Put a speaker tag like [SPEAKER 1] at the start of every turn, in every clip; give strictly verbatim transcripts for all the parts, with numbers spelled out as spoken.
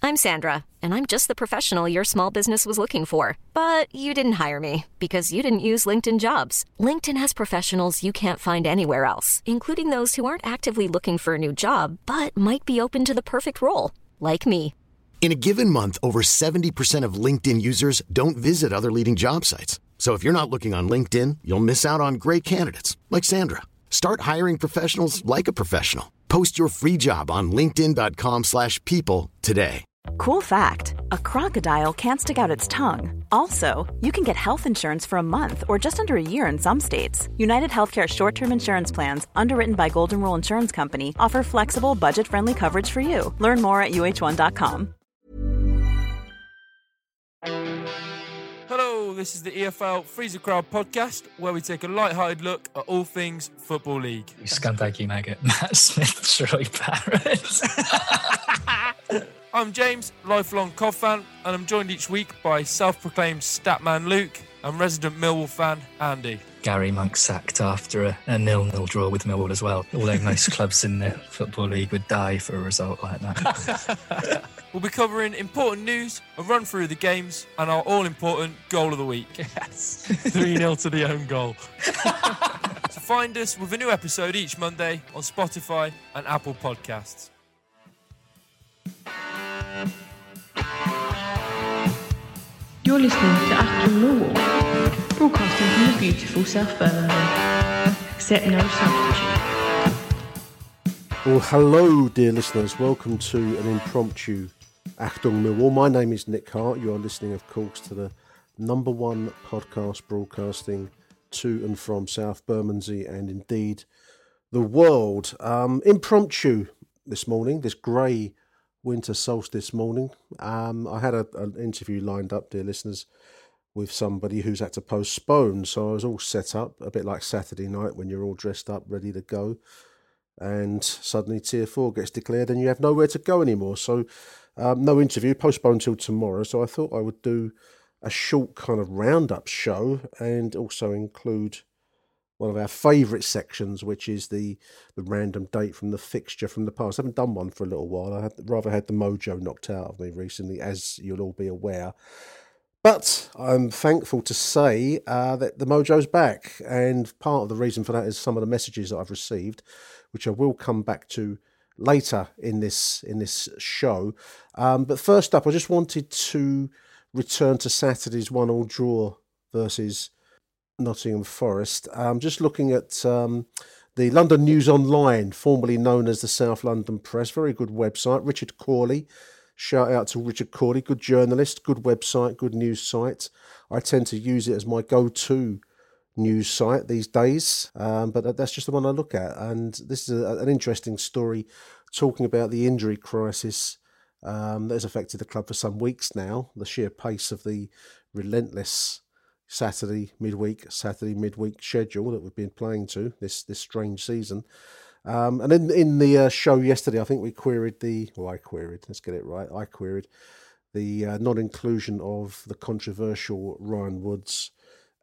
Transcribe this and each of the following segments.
[SPEAKER 1] I'm Sandra, and I'm just the professional your small business was looking for. But you didn't hire me because you didn't use LinkedIn Jobs. LinkedIn has professionals you can't find anywhere else, including those who aren't actively looking for a new job, but might be open to the perfect role, like me.
[SPEAKER 2] In a given month, over seventy percent of LinkedIn users don't visit other leading job sites. So if you're not looking on LinkedIn, you'll miss out on great candidates like Sandra. Start hiring professionals like a professional. Post your free job on linkedin.com slash people today.
[SPEAKER 3] Cool fact, a crocodile can't stick out its tongue. Also, you can get health insurance for a month or just under a year in some states. United Healthcare short-term insurance plans, underwritten by Golden Rule Insurance Company, offer flexible, budget-friendly coverage for you. Learn more at U H one dot com.
[SPEAKER 4] Hello, this is the E F L Freezer Crowd podcast, where we take a light-hearted look at all things Football League.
[SPEAKER 5] You scundaggy maggot, Matt Smith, Troy Barrett.
[SPEAKER 4] I'm James, lifelong Cov fan, and I'm joined each week by self-proclaimed statman Luke and resident Millwall fan Andy.
[SPEAKER 5] Gary Monk sacked after a, a nil-nil draw with Millwall as well, although most clubs in the Football League would die for a result like that.
[SPEAKER 4] We'll be covering important news, a run through the games, and our all-important goal of the week.
[SPEAKER 5] Yes.
[SPEAKER 4] three nil to the own goal. So find us with a new episode each Monday on Spotify and Apple Podcasts.
[SPEAKER 6] You're listening to Achtung Millwall, broadcasting from the beautiful South Birmingham. Accept no substitute.
[SPEAKER 7] Well, hello, dear listeners. Welcome to an impromptu Achtung Millwall. My name is Nick Hart. You are listening, of course, to the number one podcast broadcasting to and from South Bermondsey and indeed the world. Um, impromptu this morning, this grey winter solstice morning. Um, I had a, an interview lined up, dear listeners, with somebody who's had to postpone. So I was all set up, a bit like Saturday night when you're all dressed up, ready to go. And suddenly Tier four gets declared and you have nowhere to go anymore. So um, no interview, postponed till tomorrow. So I thought I would do a short kind of roundup show and also include one of our favourite sections, which is the, the random date from the fixture from the past. I haven't done one for a little while. I had rather had the mojo knocked out of me recently, as you'll all be aware. But I'm thankful to say uh, that the mojo's back. And part of the reason for that is some of the messages that I've received, which I will come back to later in this in this show. Um, but first up, I just wanted to return to Saturday's one-all draw versus Nottingham Forest. Um, just looking at um, the London News Online, formerly known as the South London Press, very good website. Richard Corley, shout out to Richard Corley, good journalist, good website, good news site. I tend to use it as my go-to news site these days, um, but that's just the one I look at. And this is a, an interesting story talking about the injury crisis um, that has affected the club for some weeks now, the sheer pace of the relentless Saturday midweek, Saturday midweek schedule that we've been playing to this this strange season. Um, and in, in the uh, show yesterday, I think we queried the, well, I queried, let's get it right, I queried the uh, non-inclusion of the controversial Ryan Woods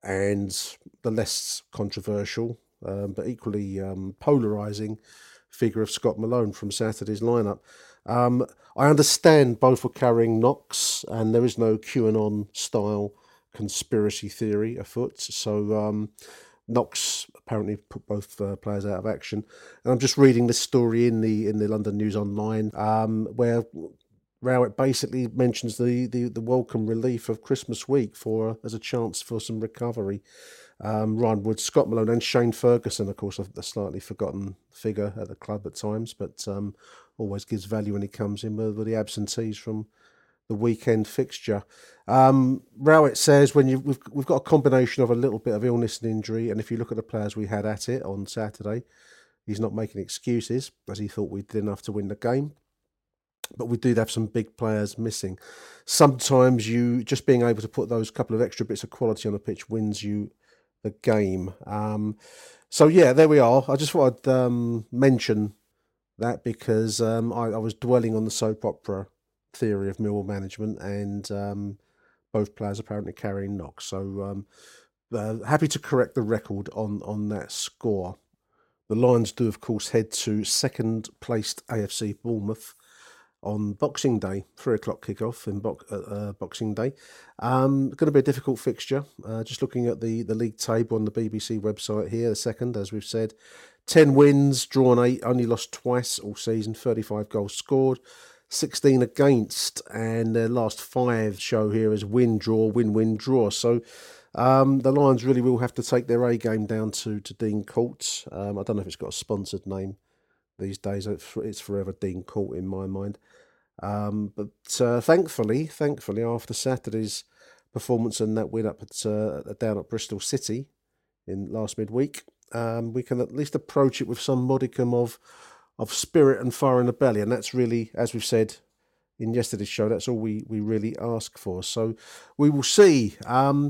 [SPEAKER 7] and the less controversial, um, but equally um, polarising figure of Scott Malone from Saturday's lineup. Um, I understand both were carrying knocks and there is no QAnon-style conspiracy theory afoot. So um, Knox apparently put both uh, players out of action. And I'm just reading this story in the in the London News Online, um, where Rowett basically mentions the, the, the welcome relief of Christmas week for as a chance for some recovery. Um, Ryan Woods, Scott Malone and Shane Ferguson, of course, a slightly forgotten figure at the club at times, but um, always gives value when he comes in with, with the absentees from the weekend fixture. Um, Rowett says when you we've we've got a combination of a little bit of illness and injury, and if you look at the players we had at it on Saturday, he's not making excuses as he thought we did enough to win the game. But we did have some big players missing. Sometimes you just being able to put those couple of extra bits of quality on the pitch wins you the game. Um, so yeah, there we are. I just thought I'd um, mention that because um, I, I was dwelling on the soap opera theory of Millwall management, and um, both players apparently carrying knocks. So um, uh, happy to correct the record on on that score. The Lions do, of course, head to second placed A F C Bournemouth on Boxing Day, three o'clock kickoff in bo- uh, uh, Boxing Day. Um, going to be a difficult fixture. Uh, just looking at the, the league table on the B B C website here, the second, as we've said, ten wins, drawn eight, only lost twice all season, thirty-five goals scored, sixteen against, and their last five show here as win, draw, win, win, draw. So um, the Lions really will have to take their A game down to, to Dean Court. Um, I don't know if it's got a sponsored name these days. It's forever Dean Court in my mind. Um, but uh, thankfully, thankfully, after Saturday's performance and that win up at uh, down at Bristol City in last midweek, um, we can at least approach it with some modicum of of spirit and fire in the belly, and that's really, as we've said in yesterday's show, that's all we we really ask for. So we will see. Um,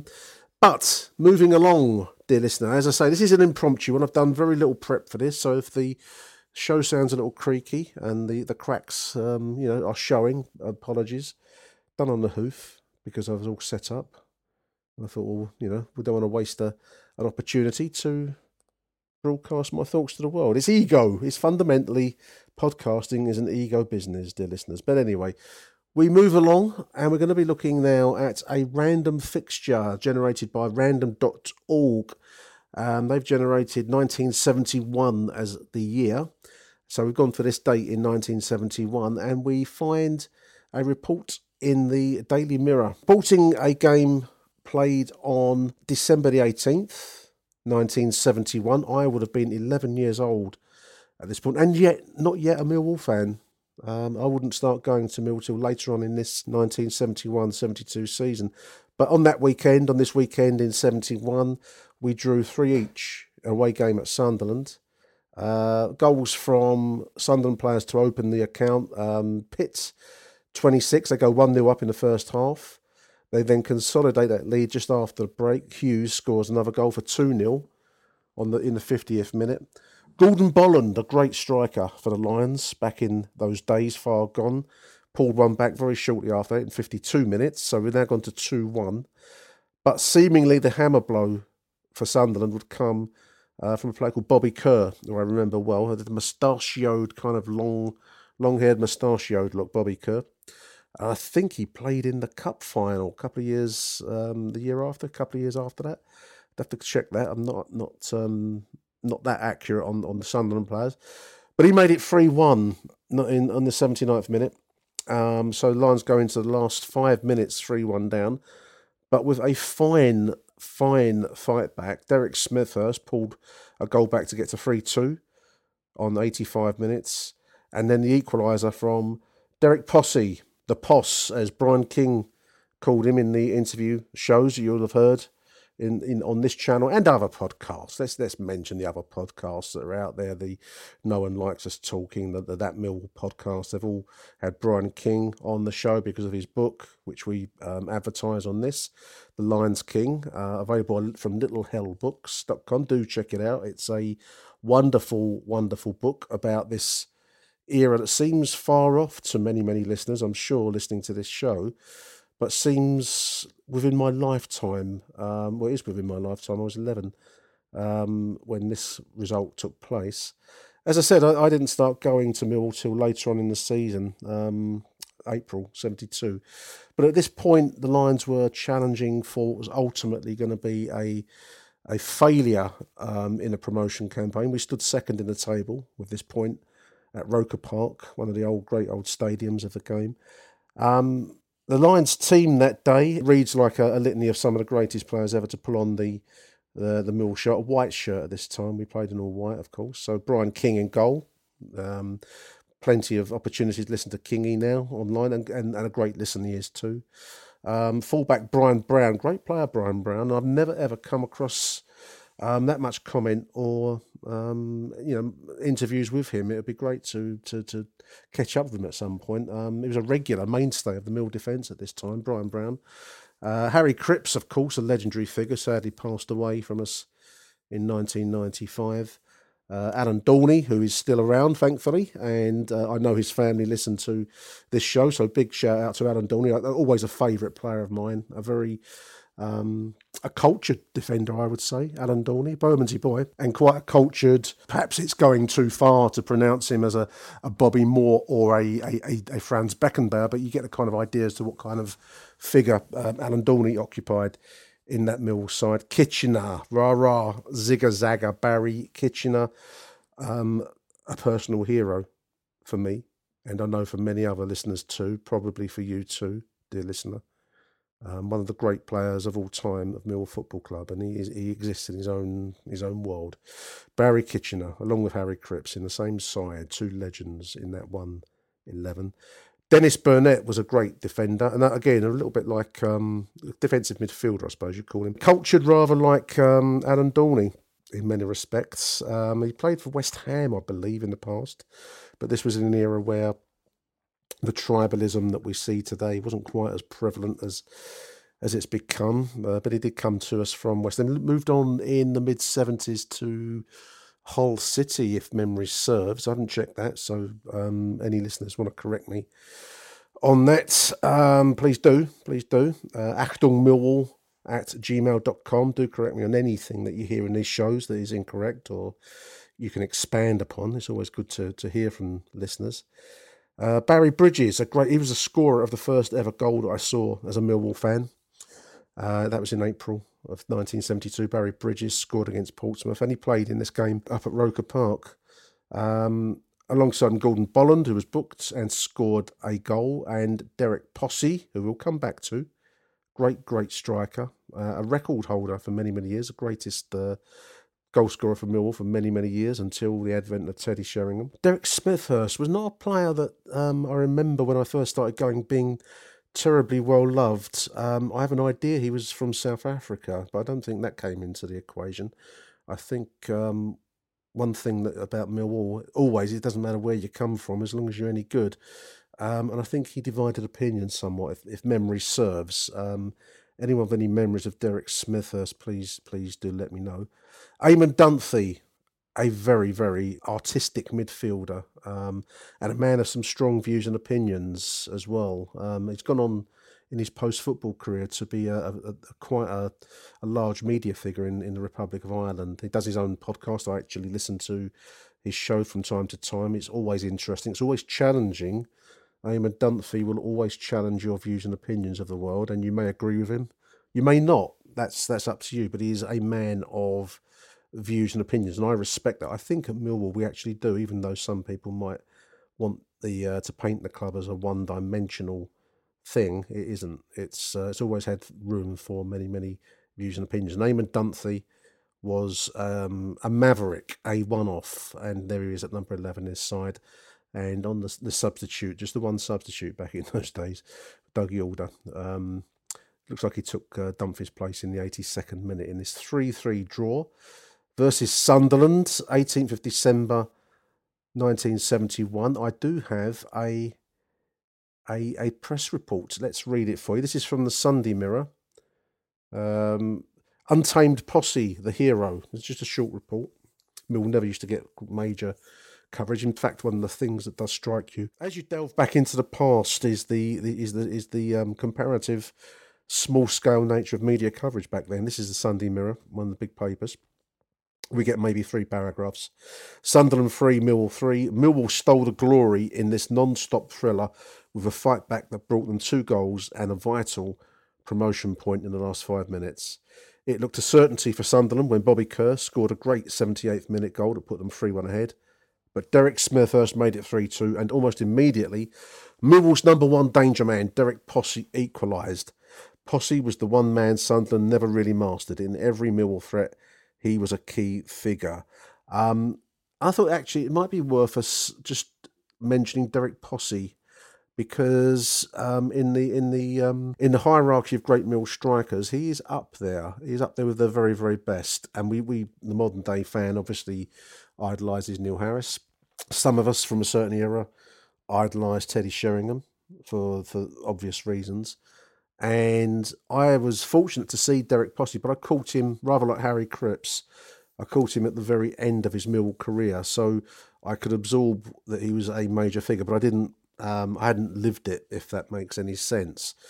[SPEAKER 7] but moving along, dear listener, as I say, this is an impromptu one. I've done very little prep for this, so if the show sounds a little creaky and the, the cracks, um, you know, are showing, apologies. Done on the hoof because I was all set up. I thought, well, you know, we don't want to waste a, an opportunity to broadcast my thoughts to the world. It's ego. It's fundamentally, podcasting is an ego business, dear listeners. But anyway, we move along and we're going to be looking now at a random fixture generated by random dot org. Um, they've generated nineteen seventy-one as the year. So we've gone for this date in nineteen seventy-one and we find a report in the Daily Mirror reporting a game played on December the eighteenth, nineteen seventy-one. I would have been eleven years old at this point and yet not yet a Millwall fan. Um, I wouldn't start going to Mill till later on in this nineteen seventy-one seventy-two season. But on that weekend, on this weekend in seventy-one, we drew three each, away game at Sunderland. Uh, goals from Sunderland players to open the account. Um, Pitt, twenty-six, they go one nil up in the first half. They then consolidate that lead just after the break. Hughes scores another goal for two nil on the in the fiftieth minute. Gordon Bolland, a great striker for the Lions back in those days far gone, pulled one back very shortly after that in fifty-two minutes. So we've now gone to two one. But seemingly the hammer blow for Sunderland would come uh, from a player called Bobby Kerr, who I remember well, the mustachioed, kind of long, long-haired mustachioed look, Bobby Kerr. And I think he played in the cup final a couple of years, um, the year after, a couple of years after that. I'd have to check that. I'm not not um, not that accurate on, on the Sunderland players. But he made it three one in on the seventy-ninth minute. Um, so Lions go into the last five minutes three one down. But with a fine, fine fight back, Derek Smithhurst pulled a goal back to get to three two on eighty-five minutes. And then the equaliser from Derek Posse, the Posse, as Brian King called him in the interview shows you'll have heard in, in on this channel and other podcasts. Let's let's mention the other podcasts that are out there. The No One Likes Us Talking, the, the That Mill podcast. They've all had Brian King on the show because of his book, which we um, advertise on this, The Lions King, uh, available from little hell books dot com. Do check it out. It's a wonderful, wonderful book about this era that seems far off to many, many listeners, I'm sure, listening to this show, but seems within my lifetime. Um, well, it is within my lifetime. I was eleven um, when this result took place. As I said, I, I didn't start going to Millwall till later on in the season, um, April seventy-two. But at this point, the Lions were challenging for what was ultimately going to be a a failure um, in a promotion campaign. We stood second in the table with this point at Roker Park, one of the old, great old stadiums of the game. Um, the Lions team that day reads like a, a litany of some of the greatest players ever to pull on the the, the Mill shirt, a white shirt at this time. We played in all white, of course. So Brian King in goal. Um, plenty of opportunities to listen to Kingy now online, and, and, and a great listen he is too. Um, fullback Brian Brown, great player Brian Brown. I've never ever come across Um, that much comment or um, you know interviews with him. It would be great to to to catch up with him at some point. Um, he was a regular mainstay of the Mill defence at this time, Brian Brown. Uh, Harry Cripps, of course, a legendary figure, sadly passed away from us in nineteen ninety-five. Uh, Alan Dorney, who is still around, thankfully, and uh, I know his family listen to this show, so big shout out to Alan Dorney. Always a favourite player of mine, a very Um, a cultured defender, I would say, Alan Dorney, Bermondsey boy, and quite a cultured. Perhaps it's going too far to pronounce him as a, a Bobby Moore or a, a, a, a Franz Beckenbauer, but you get the kind of idea as to what kind of figure um, Alan Dorney occupied in that Millwall side. Kitchener, rah-rah, zigga-zagga, Barry Kitchener, um, a personal hero for me, and I know for many other listeners too, probably for you too, dear listener. Um, one of the great players of all time of Millwall Football Club, and he is, he exists in his own his own world. Barry Kitchener, along with Harry Cripps, in the same side, two legends in that one eleven. Dennis Burnett was a great defender, and that again a little bit like um, defensive midfielder, I suppose you'd call him. Cultured, rather like um, Alan Dorney in many respects. Um, he played for West Ham, I believe, in the past, but this was in an era where the tribalism that we see today wasn't quite as prevalent as as it's become, uh, but he did come to us from West Ham. Moved on in the mid seventies to Hull City, if memory serves. I haven't checked that, so um, any listeners want to correct me on that, um, please do, please do. Uh, Achtung Millwall at gmail dot com. Do correct me on anything that you hear in these shows that is incorrect or you can expand upon. It's always good to, to hear from listeners. Uh, Barry Bridges, a great. He was a scorer of the first ever goal that I saw as a Millwall fan. Uh, that was in April of nineteen seventy-two. Barry Bridges scored against Portsmouth, and he played in this game up at Roker Park. Um, alongside Gordon Bolland, who was booked and scored a goal, and Derek Possey, who we'll come back to. Great, great striker, uh, a record holder for many, many years, the greatest uh, goal scorer for Millwall for many, many years until the advent of Teddy Sheringham. Derek Smithhurst was not a player that um, I remember when I first started going being terribly well loved. Um, I have an idea he was from South Africa, but I don't think that came into the equation. I think um, one thing that about Millwall, always, it doesn't matter where you come from as long as you're any good. Um, and I think he divided opinions somewhat, if, if memory serves. Um, anyone with any memories of Derek Smithhurst, please, please do let me know. Eamon Dunphy, a very, very artistic midfielder, um, and a man of some strong views and opinions as well. Um, he's gone on in his post-football career to be a, a, a quite a, a large media figure in, in the Republic of Ireland. He does his own podcast. I actually listen to his show from time to time. It's always interesting. It's always challenging. Eamon Dunphy will always challenge your views and opinions of the world, and you may agree with him. You may not. That's that's up to you. But he is a man of views and opinions, and I respect that. I think at Millwall we actually do, even though some people might want the uh, to paint the club as a one-dimensional thing. It isn't. It's uh, it's always had room for many, many views and opinions. And Eamon Dunphy was um, a maverick, a one-off, and there he is at number eleven, his side. And on the, the substitute, just the one substitute back in those days, Dougie Alder. Um, looks like he took uh, Dunphy's place in the eighty-second minute in this three three draw versus Sunderland, eighteenth of December nineteen seventy-one. I do have a, a, a press report. Let's read it for you. This is from the Sunday Mirror. Um, Untamed Posse, the hero. It's just a short report. Mill never used to get major coverage. In fact, one of the things that does strike you as you delve back into the past is the, the is the is the um, comparative small scale nature of media coverage back then. This is the Sunday Mirror, one of the big papers. We get maybe three paragraphs. Sunderland three, Millwall three. Millwall stole the glory in this non-stop thriller with a fight back that brought them two goals and a vital promotion point in the last five minutes. It looked a certainty for Sunderland when Bobby Kerr scored a great seventy-eighth minute goal to put them three one ahead. But Derek Smithhurst made it three two, and almost immediately, Millwall's number one danger man, Derek Possey, equalised. Possey was the one man Sunderland never really mastered. In every Millwall threat, he was a key figure. Um, I thought actually it might be worth us just mentioning Derek Possey, because um, in the in the um, in the hierarchy of great Mill strikers, he is up there. He's up there with the very, very best. And we, we the modern day fan, obviously idolises Neil Harris. Some of us from a certain era idolise Teddy Sheringham for for obvious reasons. And I was fortunate to see Derek Possey, but I caught him rather like Harry Cripps. I caught him at the very end of his Mill career, so I could absorb that he was a major figure, but I didn't. Um, I hadn't lived it, if that makes any sense.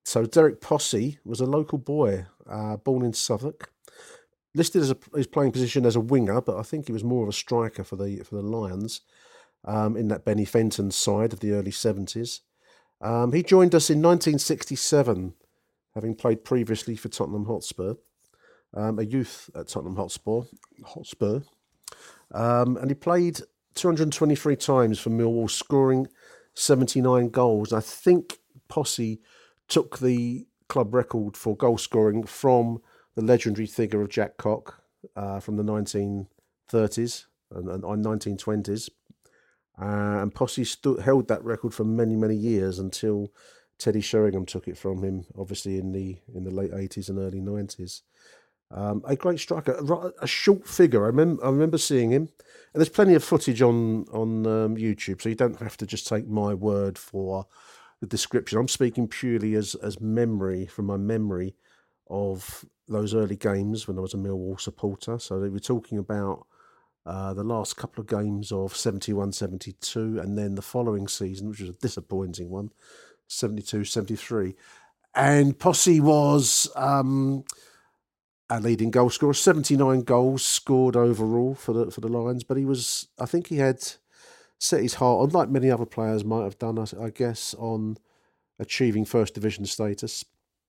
[SPEAKER 7] So Derek Posse was a local boy, uh, born in Southwark. Listed as a, his playing position as a winger, but I think he was more of a striker for the for the Lions um, in that Benny Fenton side of the early seventies. Um, he joined us in nineteen sixty-seven, having played previously for Tottenham Hotspur, um, a youth at Tottenham Hotspur, Hotspur, um, and he played two hundred twenty-three times for Millwall, scoring seventy-nine goals. I think Posse took the club record for goal scoring from the legendary figure of Jack Cock uh, from the nineteen thirties and, and nineteen twenties. Uh, and Posse stu- held that record for many, many years until Teddy Sheringham took it from him, obviously in the in the late eighties and early nineties. Um, a great striker, a, a short figure. I remember, I remember seeing him, and there's plenty of footage on on um, YouTube, so you don't have to just take my word for the description. I'm speaking purely as as memory, from my memory of those early games when I was a Millwall supporter. So they were talking about uh, the last couple of games of seventy-one seventy-two, and then the following season, which was a disappointing one, seventy-two seventy-three. And Posse was um, a leading goal scorer, seventy-nine goals scored overall for the for the Lions. But he was, I think he had set his heart on, like many other players might have done, I, I guess, on achieving first division status.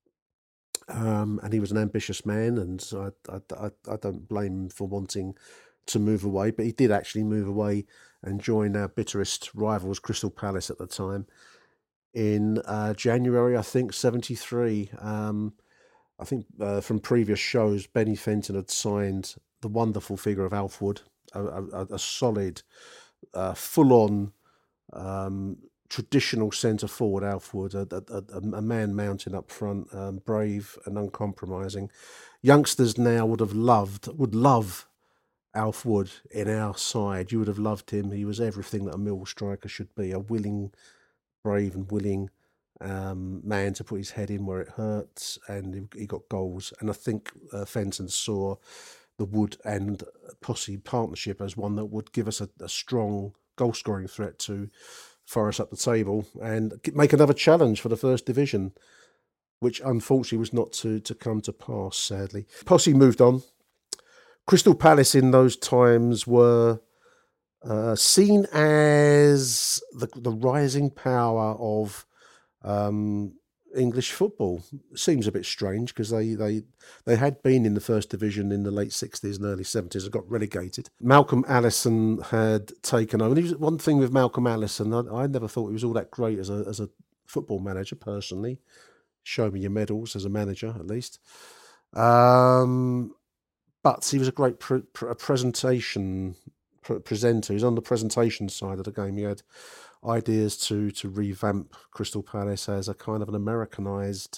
[SPEAKER 7] Um, and he was an ambitious man, and I, I, I, I don't blame him for wanting to move away, but he did actually move away and join our bitterest rivals, Crystal Palace at the time, in uh, January, I think, seventy-three. Um, I think uh, from previous shows, Benny Fenton had signed the wonderful figure of Alf Wood, a, a, a solid, uh, full-on, um, traditional centre forward, Alf Wood, a, a, a man mounting up front, um, brave and uncompromising. Youngsters now would have loved, would love Alf Wood in our side. You would have loved him. He was everything that a Millwall striker should be, a willing, brave and willing um, man to put his head in where it hurts, and he, he got goals. And I think uh, Fenton saw the Wood and Posse partnership as one that would give us a, a strong goal-scoring threat to Forest up the table and make another challenge for the first division, which unfortunately was not to, to come to pass, sadly. Posse moved on. Crystal Palace in those times were uh, seen as the, the rising power of um, English football. Seems a bit strange because they, they they had been in the first division in the late sixties and early seventies and got relegated. Malcolm Allison had taken over. And he was, one thing with Malcolm Allison, I, I never thought he was all that great as a as a football manager personally. Show me your medals as a manager, at least. Um, but he was a great pre- pre- presentation pre- presenter. He was on the presentation side of the game. He had ideas to to revamp Crystal Palace as a kind of an Americanized,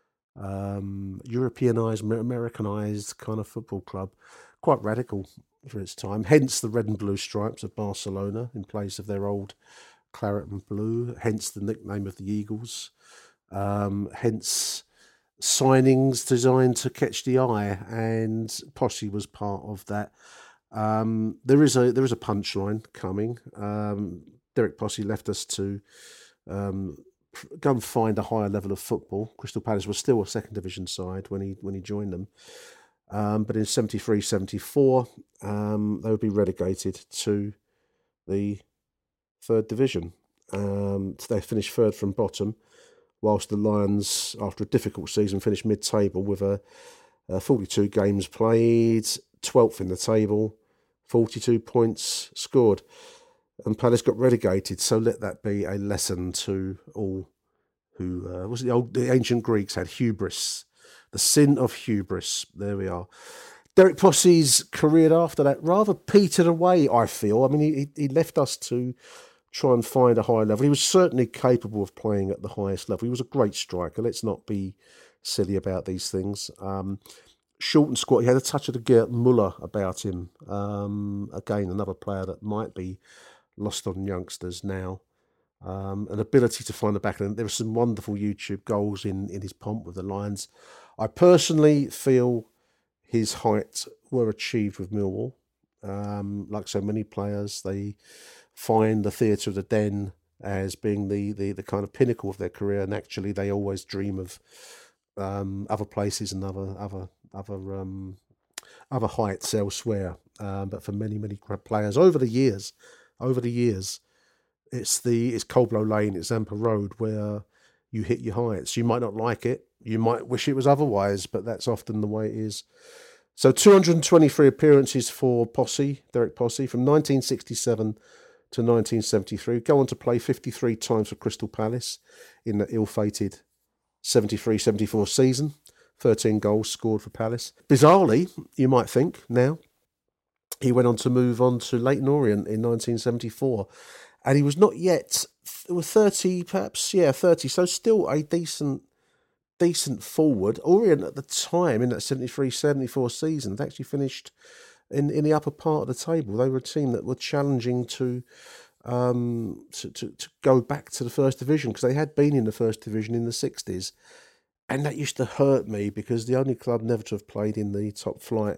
[SPEAKER 7] um, Europeanized, Americanized kind of football club, quite radical for its time. Hence the red and blue stripes of Barcelona in place of their old claret and blue. Hence the nickname of the Eagles. Um, hence signings designed to catch the eye, and Posse was part of that. Um, there is a there is a punchline coming. Um, Derek Posse left us to um, go and find a higher level of football. Crystal Palace was still a second division side when he when he joined them. Um, but in seventy-three seventy-four, um, they would be relegated to the third division. Um, they finished third from bottom, whilst the Lions, after a difficult season, finished mid-table with a, a forty-two games played, twelfth in the table, forty-two points scored. And Palace got relegated, so let that be a lesson to all who, uh, was it the old, the ancient Greeks had hubris, the sin of hubris. There we are. Derek Posse's career after that rather petered away, I feel. I mean, he, he left us to try and find a higher level. He was certainly capable of playing at the highest level. He was a great striker. Let's not be silly about these things. Um, short and squat. He had a touch of the Gerd Muller about him. Um, again, another player that might be lost on youngsters now. Um, an ability to find the back end. There were some wonderful YouTube goals in, in his pomp with the Lions. I personally feel his height were achieved with Millwall. Um, like so many players, they find the theatre of the den as being the, the, the kind of pinnacle of their career, and actually they always dream of um, other places and other other other um, other heights elsewhere. Um, but for many many players over the years, over the years, it's the it's Coldblow Lane, it's Zampa Road where you hit your heights. You might not like it, you might wish it was otherwise, but that's often the way it is. So two hundred twenty-three appearances for Posse, Derek Posse, from nineteen sixty-seven to nineteen seventy-three. Go on to play fifty-three times for Crystal Palace in the ill-fated seventy-three seventy-four season. thirteen goals scored for Palace. Bizarrely, you might think now, he went on to move on to Leyton Orient in nineteen seventy-four. And he was not yet, it was thirty perhaps, yeah, thirty. So still a decent decent forward. Orient at the time in that seventy-three seventy-four season had actually finished in, in the upper part of the table. They were a team that were challenging to um, to, to, to go back to the first division, because they had been in the first division in the sixties. And that used to hurt me, because the only club never to have played in the top flight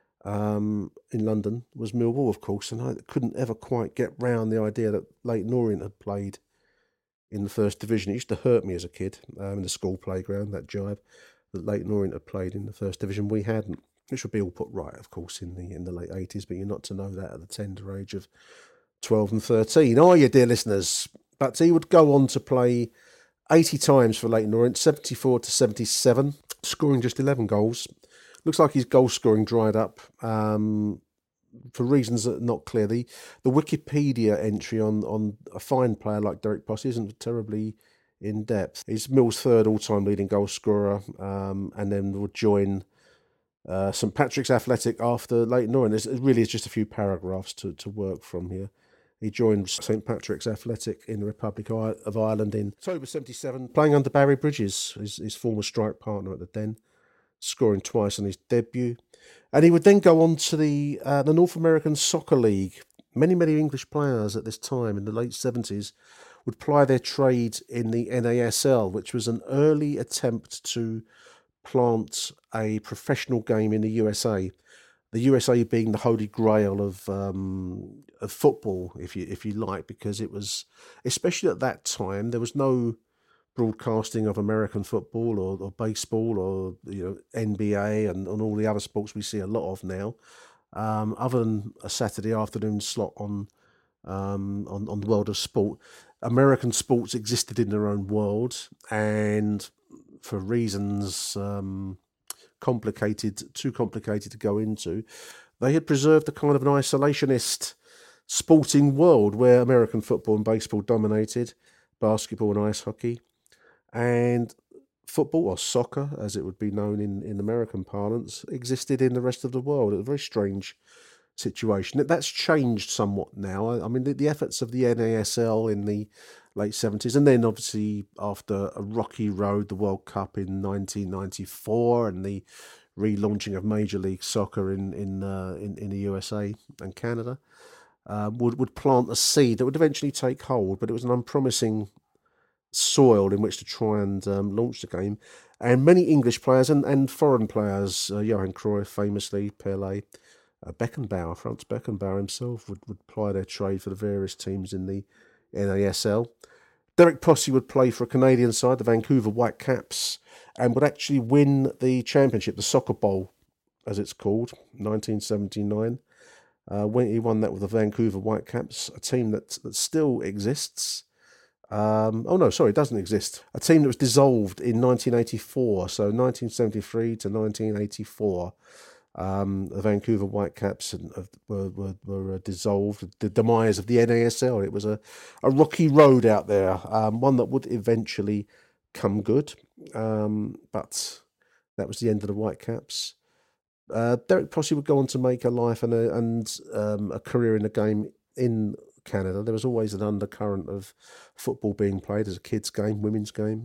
[SPEAKER 7] um, in London was Millwall, of course. And I couldn't ever quite get round the idea that Leyton Orient had played in the first division. It used to hurt me as a kid um, in the school playground, that jibe, that Leyton Orient had played in the first division. We hadn't, which would be all put right, of course, in the in the late eighties, but you're not to know that at the tender age of twelve and thirteen, are you, dear listeners? But he would go on to play eighty times for Leyton Orient, seventy-four to seventy-seven, scoring just eleven goals. Looks like his goal scoring dried up um, for reasons that are not clear. The, the Wikipedia entry on, on a fine player like Derek Posse isn't terribly in depth. He's Mill's third all-time leading goal scorer, um, and then would join uh, St Patrick's Athletic after Leyton Orient. It really is just a few paragraphs to, to work from here. He joined St Patrick's Athletic in the Republic of Ireland in October seventy-seven, playing under Barry Bridges, his, his former strike partner at the Den, scoring twice on his debut. And he would then go on to the uh, the North American Soccer League. Many, many English players at this time in the late seventies would ply their trade in the N A S L, which was an early attempt to plant a professional game in the U S A. The U S A being the holy grail of um, of football, if you if you like, because it was, especially at that time, there was no broadcasting of American football or, or baseball or you know N B A and, and all the other sports we see a lot of now, um, other than a Saturday afternoon slot on um, on on the World of Sport. American sports existed in their own world, and for reasons um, complicated, too complicated to go into, they had preserved a kind of an isolationist sporting world where American football and baseball dominated, basketball and ice hockey, and football, or soccer as it would be known in, in American parlance, existed in the rest of the world. It was a very strange situation. That's changed somewhat now. I mean, the, the efforts of the N A S L in the late seventies, and then obviously after a rocky road, the World Cup in nineteen ninety-four, and the relaunching of Major League Soccer in in uh, in, in the U S A and Canada, uh, would would plant a seed that would eventually take hold. But it was an unpromising soil in which to try and um, launch the game. And many English players and, and foreign players, uh, Johan Cruyff famously, Pelé, uh, Beckenbauer, Franz Beckenbauer himself would, would ply their trade for the various teams in the N A S L. Derek Posse would play for a Canadian side, the Vancouver Whitecaps, and would actually win the championship, the Soccer Bowl, as it's called, nineteen seventy-nine. Uh, when he won that with the Vancouver Whitecaps, a team that, that still exists. Um, oh no, sorry, it doesn't exist. A team that was dissolved in nineteen eighty-four, so nineteen seventy-three to nineteen eighty-four. Um, the Vancouver Whitecaps were, were, were dissolved. The demise of the N A S L. It was a, a rocky road out there, um, one that would eventually come good, um, but that was the end of the Whitecaps. Uh, Derek Posse would go on to make a life and a, and um, a career in the game in Canada. There was always an undercurrent of football being played as a kids' game, women's game,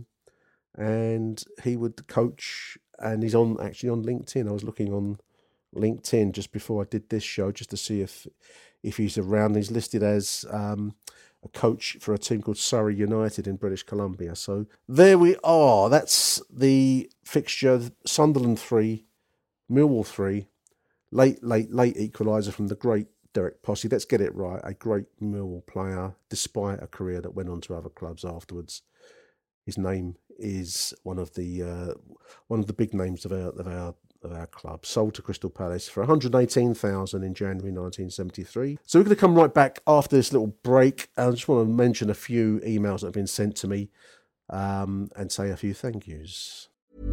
[SPEAKER 7] and he would coach. And he's on actually on LinkedIn. I was looking on LinkedIn just before I did this show just to see if if he's around. He's listed as um, a coach for a team called Surrey United in British Columbia. So there we are. That's the fixture. Sunderland three, Millwall three, late late late equaliser from the great Derek Posse. Let's get it right. A great Millwall player, despite a career that went on to other clubs afterwards. His name is one of the uh, one of the big names of our of our of our club. Sold to Crystal Palace for one hundred eighteen thousand in January nineteen seventy-three. So we're going to come right back after this little break. I just want to mention a few emails that have been sent to me um, and say a few thank yous.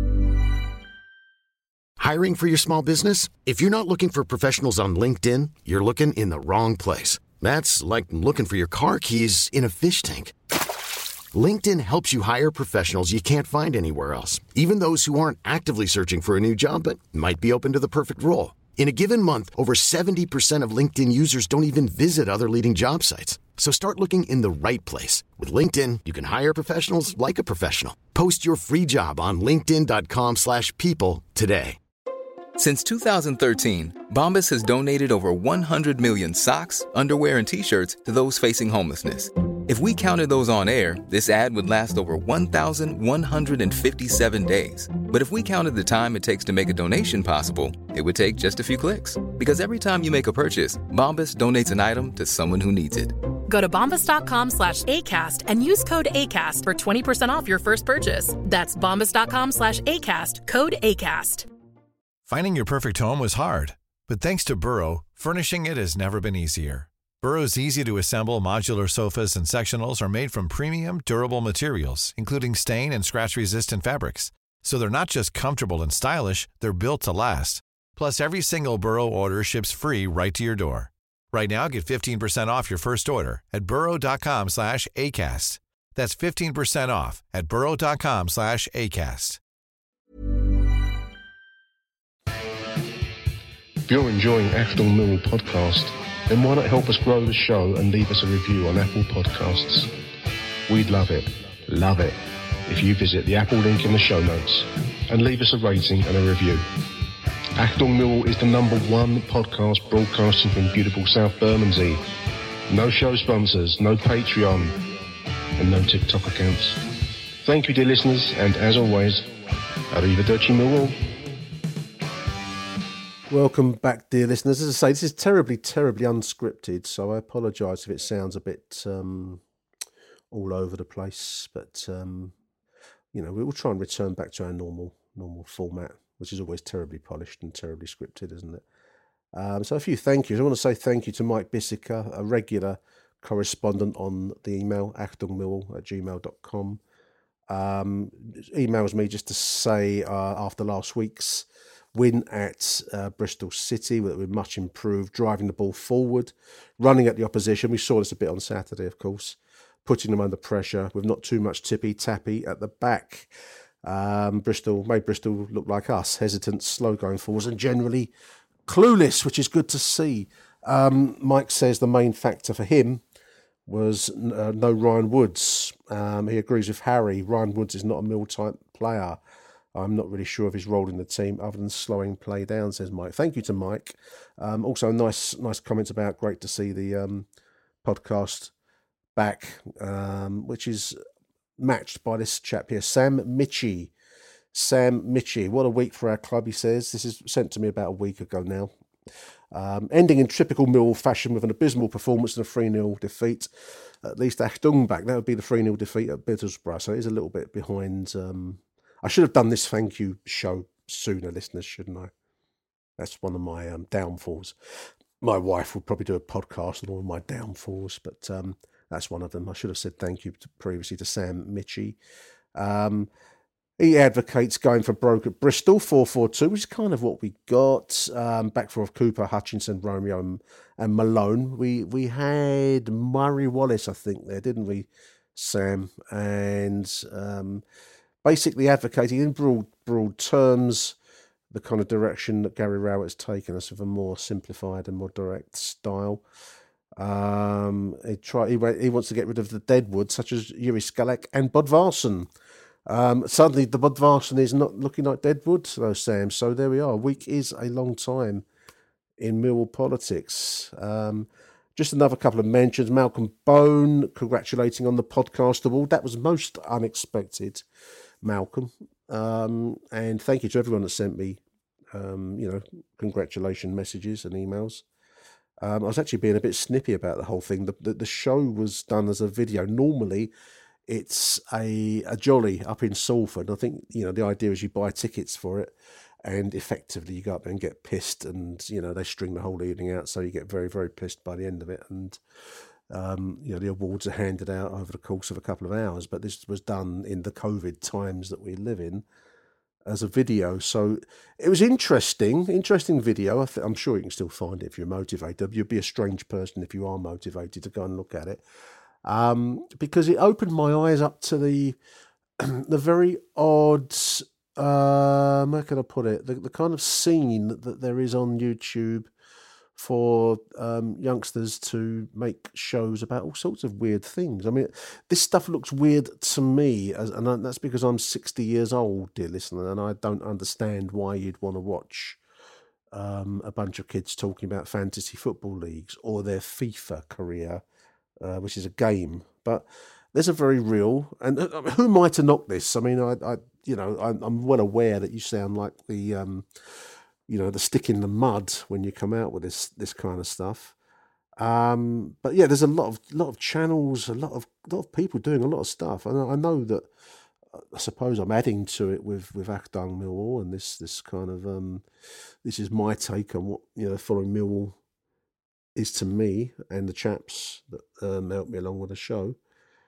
[SPEAKER 2] Hiring for your small business? If you're not looking for professionals on LinkedIn, you're looking in the wrong place. That's like looking for your car keys in a fish tank. LinkedIn helps you hire professionals you can't find anywhere else, even those who aren't actively searching for a new job but might be open to the perfect role. In a given month, over seventy percent of LinkedIn users don't even visit other leading job sites. So start looking in the right place. With LinkedIn, you can hire professionals like a professional. Post your free job on linkedin.com slash people today.
[SPEAKER 8] Since two thousand thirteen, Bombas has donated over one hundred million socks, underwear, and T-shirts to those facing homelessness. If we counted those on air, this ad would last over one thousand one hundred fifty-seven days. But if we counted the time it takes to make a donation possible, it would take just a few clicks. Because every time you make a purchase, Bombas donates an item to someone who needs it.
[SPEAKER 9] Go to bombas.com slash ACAST and use code ACAST for twenty percent off your first purchase. That's bombas.com slash ACAST, code ACAST.
[SPEAKER 10] Finding your perfect home was hard, but thanks to Burrow, furnishing it has never been easier. Burrow's easy-to-assemble modular sofas and sectionals are made from premium, durable materials, including stain and scratch-resistant fabrics. So they're not just comfortable and stylish, they're built to last. Plus, every single Burrow order ships free right to your door. Right now, get fifteen percent off your first order at burrow.com slash ACAST. That's fifteen percent off at burrow.com slash ACAST.
[SPEAKER 11] If you're enjoying Acton Millwall podcast, then why not help us grow the show and leave us a review on Apple Podcasts? We'd love it, love it, if you visit the Apple link in the show notes and leave us a rating and a review. Acton Millwall is the number one podcast broadcasting from beautiful South Bermondsey. No show sponsors, no Patreon, and no TikTok accounts. Thank you, dear listeners, and as always, arrivederci Millwall.
[SPEAKER 7] Welcome back, dear listeners. As I say, this is terribly, terribly unscripted, so I apologise if it sounds a bit um, all over the place. But um, you know, we will try and return back to our normal, normal format, which is always terribly polished and terribly scripted, isn't it? Um, so a few thank yous. I want to say thank you to Mike Bissica, a regular correspondent on the email actonmillwall at gmail dot com. Um, emails me just to say uh, after last week's win at uh, Bristol City, that we're much improved, driving the ball forward, running at the opposition. We saw this a bit on Saturday, of course, putting them under pressure with not too much tippy-tappy at the back. Um, Bristol made Bristol look like us, hesitant, slow going forwards, and generally clueless, which is good to see. Um, Mike says the main factor for him was uh, no Ryan Woods. Um, he agrees with Harry. Ryan Woods is not a Mill-type player. I'm not really sure of his role in the team other than slowing play down, says Mike. Thank you to Mike. Um, also, nice nice comments about great to see the um, podcast back, um, which is matched by this chap here, Sam Mitchie. Sam Mitchie, what a week for our club, he says. This is sent to me about a week ago now. Um, ending in typical Millwall fashion with an abysmal performance and a three nil defeat. At least Achtung back, that would be the three nil defeat at Middlesbrough, so it is a little bit behind... Um, I should have done this thank you show sooner, listeners, shouldn't I? That's one of my um, downfalls. My wife would probably do a podcast on all of my downfalls, but um, that's one of them. I should have said thank you to, previously to Sam Mitchie. Um, he advocates going for broke at Bristol, four four two, which is kind of what we got. Um, back for Cooper, Hutchinson, Romeo and, and Malone. We, we had Murray Wallace, I think, there, didn't we, Sam? And... Um, basically advocating in broad broad terms the kind of direction that Gary Rowett's taken us with a more simplified and more direct style. Um, he try he, he wants to get rid of the deadwood, such as Yuri Skalek and Bodvarsson. Um, suddenly, the Bodvarsson is not looking like deadwood, though, Sam. So there we are. A week is a long time in Millwall politics. Um, Just another couple of mentions. Malcolm Bone congratulating on the podcast award. That was most unexpected, Malcolm. Um, and thank you to everyone that sent me, um, you know, congratulation messages and emails. Um, I was actually being a bit snippy about the whole thing. The, the, the show was done as a video. Normally, it's a, a jolly up in Salford. I think, you know, the idea is you buy tickets for it and effectively you go up there and get pissed and, you know, they string the whole evening out. So you get very, very pissed by the end of it. And, um, you know, the awards are handed out over the course of a couple of hours. But this was done in the COVID times that we live in as a video. So it was interesting, interesting video. I th- I'm sure you can still find it if you're motivated. You'd be a strange person if you are motivated to go and look at it. Um, because it opened my eyes up to the the very odd, um, how can I put it, the, the kind of scene that there is on YouTube for um, youngsters to make shows about all sorts of weird things. I mean, this stuff looks weird to me, as, and that's because I'm sixty years old, dear listener, and I don't understand why you'd want to watch um, a bunch of kids talking about fantasy football leagues or their FIFA career, Uh, which is a game, but there's a very real, and uh, who am I to knock this? I mean, I, I you know, I'm, I'm well aware that you sound like the, um, you know, the stick in the mud when you come out with this this kind of stuff. Um, but yeah, there's a lot of lot of channels, a lot of lot of people doing a lot of stuff, and I, I know that. I suppose I'm adding to it with with Achtung Millwall, and this this kind of um, this is my take on what, you know, following Millwall is to me and the chaps that um, help me along with the show.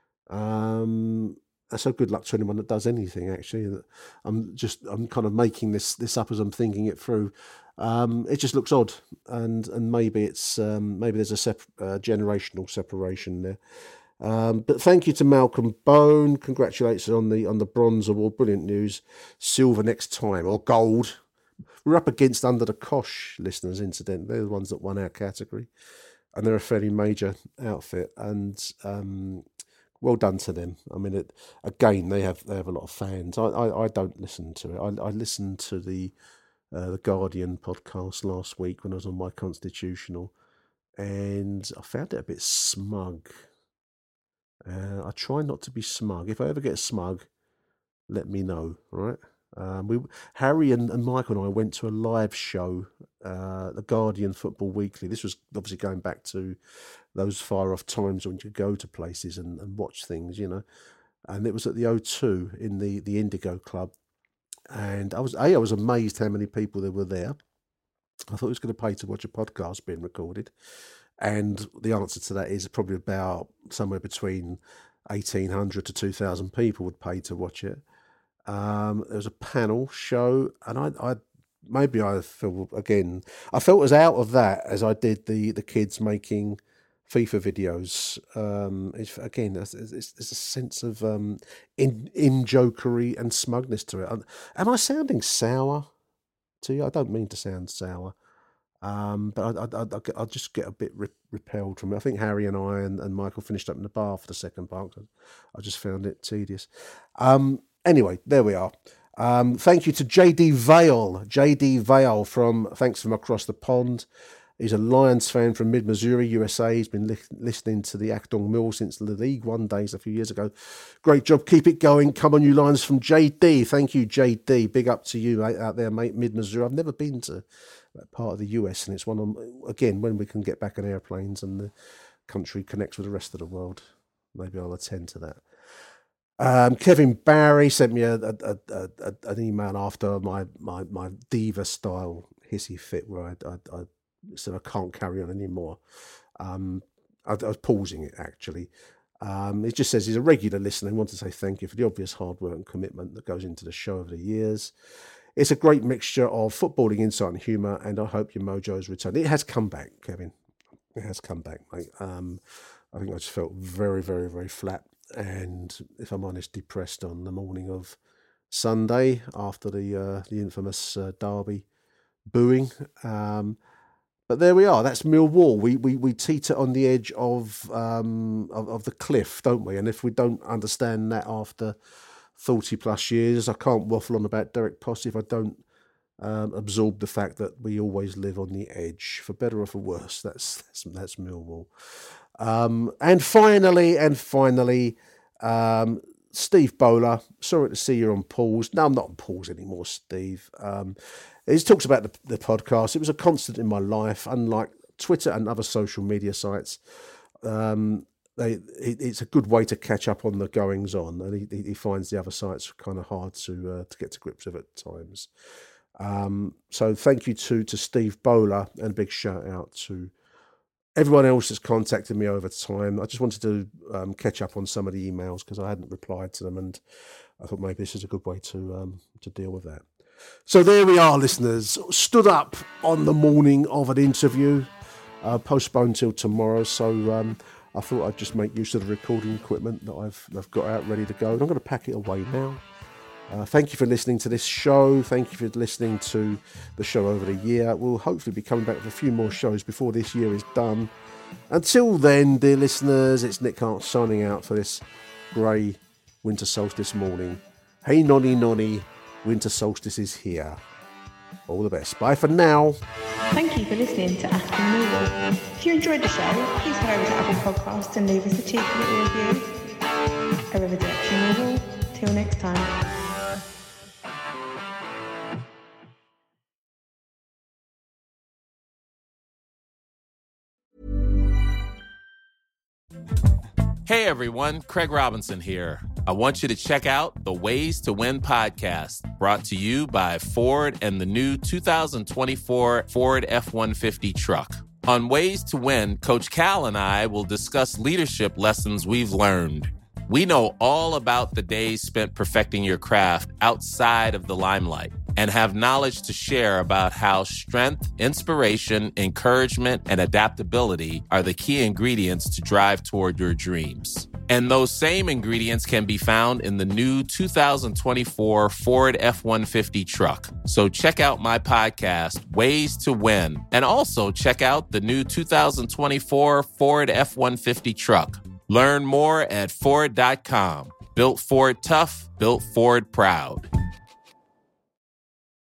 [SPEAKER 7] Um, so good luck to anyone that does anything. Actually, I'm just I'm kind of making this this up as I'm thinking it through. Um, it just looks odd, and and maybe it's um, maybe there's a sep- uh, generational separation there. Um, but thank you to Malcolm Bone. Congratulations on the on the bronze award. Brilliant news. Silver next time, or gold. We're up against Under the Kosh listeners, incidentally. They're the ones that won our category. And they're a fairly major outfit. And um, well done to them. I mean, it, again, they have they have a lot of fans. I, I, I don't listen to it. I, I listened to the uh, the Guardian podcast last week when I was on my constitutional. And I found it a bit smug. Uh, I try not to be smug. If I ever get smug, let me know, all right? Um, we Harry and, and Michael and I went to a live show, uh, the Guardian Football Weekly. This was obviously going back to those far off times when you could go to places and, and watch things, you know. And it was at the O two in the, the Indigo Club. And I was a I was amazed how many people there were there. I thought it was going to pay to watch a podcast being recorded. And the answer to that is probably about somewhere between eighteen hundred to two thousand people would pay to watch it. Um, there was a panel show, and I, I maybe I feel again, I felt as out of that as I did the, the kids making FIFA videos. Um, it's, again, there's, there's, there's a sense of um, in in jokery and smugness to it. Am I sounding sour to you? I don't mean to sound sour, um, but I, I, I, I just get a bit re- repelled from it. I think Harry and I and, and Michael finished up in the bar for the second part. I just found it tedious. Um, Anyway, there we are. Um, thank you to J D Vale. J D Vale from, thanks from across the pond. He's a Lions fan from mid-Missouri, U S A. He's been li- listening to the Achtung Mill since the League One days a few years ago. Great job. Keep it going. Come on, you Lions, from J D. Thank you, J D. Big up to you out there, mate, mid-Missouri. I've never been to that part of the U S, and it's one of, again, when we can get back on airplanes and the country connects with the rest of the world, maybe I'll attend to that. Um, Kevin Barry sent me a, a, a, a, an email after my, my, my diva style hissy fit where I, I, I said I can't carry on anymore. Um, I, I was pausing it actually. Um, it just says he's a regular listener and wants to say thank you for the obvious hard work and commitment that goes into the show over the years. It's a great mixture of footballing insight and humour, and I hope your mojo has returned. It has come back, Kevin. It has come back, mate. Um, I think I just felt very, very, very flat. And if I'm honest, depressed on the morning of Sunday after the uh, the infamous uh, derby booing. Um, but there we are. That's Millwall. We we we teeter on the edge of, um, of of the cliff, don't we? And if we don't understand that after forty plus years, I can't waffle on about Derek Posse if I don't um, absorb the fact that we always live on the edge, for better or for worse. That's that's, that's Millwall. Um, and finally, and finally, um, Steve Bowler. Sorry to see you on pause. No, I'm not on pause anymore, Steve. Um, he talks about the, the podcast. It was a constant in my life, unlike Twitter and other social media sites. Um, they it, it's a good way to catch up on the goings on, and he, he finds the other sites kind of hard to uh, to get to grips with at times. Um, so thank you to to Steve Bowler, and a big shout out to everyone else that's contacted me over time. I just wanted to um, catch up on some of the emails because I hadn't replied to them, and I thought maybe this is a good way to um, to deal with that. So there we are, listeners. Stood up on the morning of an interview, uh, postponed till tomorrow. So um, I thought I'd just make use of the recording equipment that I've I've got out ready to go, and I'm going to pack it away now. Uh, thank you for listening to this show. Thank you for listening to the show over the year. We'll hopefully be coming back with a few more shows before this year is done. Until then, dear listeners, it's Nick Hart signing out for this grey winter solstice morning. Hey nonny nonny, winter solstice is here. All the best. Bye for now.
[SPEAKER 6] Thank you for listening to Aston Millwall. If you enjoyed the show, please head over to Apple Podcasts and leave us a cheeky little review. Arrivederci Millwall. Till next time.
[SPEAKER 12] Hey everyone, Craig Robinson here. I want you to check out the Ways to Win podcast, brought to you by Ford and the new two thousand twenty-four Ford F one fifty truck. On Ways to Win, Coach Cal and I will discuss leadership lessons we've learned. We know all about the days spent perfecting your craft outside of the limelight and have knowledge to share about how strength, inspiration, encouragement, and adaptability are the key ingredients to drive toward your dreams. And those same ingredients can be found in the new two thousand twenty-four Ford F one fifty truck. So check out my podcast, Ways to Win, and also check out the new two thousand twenty-four Ford F one fifty truck. Learn more at Ford dot com. Built Ford tough, built Ford proud.